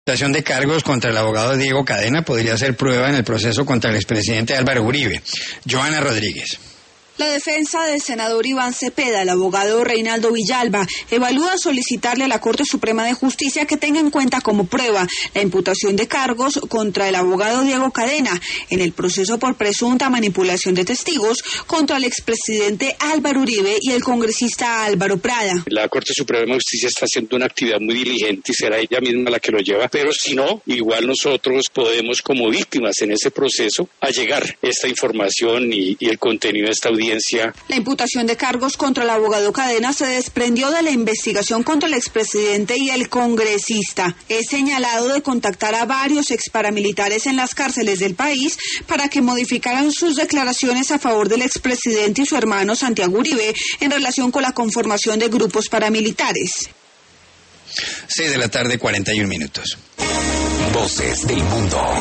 La imputación de cargos contra el abogado Diego Cadena podría ser prueba en el proceso contra el expresidente Álvaro Uribe. Joana Rodríguez. La defensa del senador Iván Cepeda, el abogado Reinaldo Villalba, evalúa solicitarle a la Corte Suprema de Justicia que tenga en cuenta como prueba la imputación de cargos contra el abogado Diego Cadena en el proceso por presunta manipulación de testigos contra el expresidente Álvaro Uribe y el congresista Álvaro Prada. La Corte Suprema de Justicia está haciendo una actividad muy diligente y será ella misma la que lo lleva, pero si no, igual nosotros podemos como víctimas en ese proceso allegar esta información y el contenido de esta audiencia. La imputación de cargos contra el abogado Cadena se desprendió de la investigación contra el expresidente y el congresista. Es señalado de contactar a varios exparamilitares en las cárceles del país para que modificaran sus declaraciones a favor del expresidente y su hermano Santiago Uribe en relación con la conformación de grupos paramilitares. 6:41 p.m. Voces del mundo.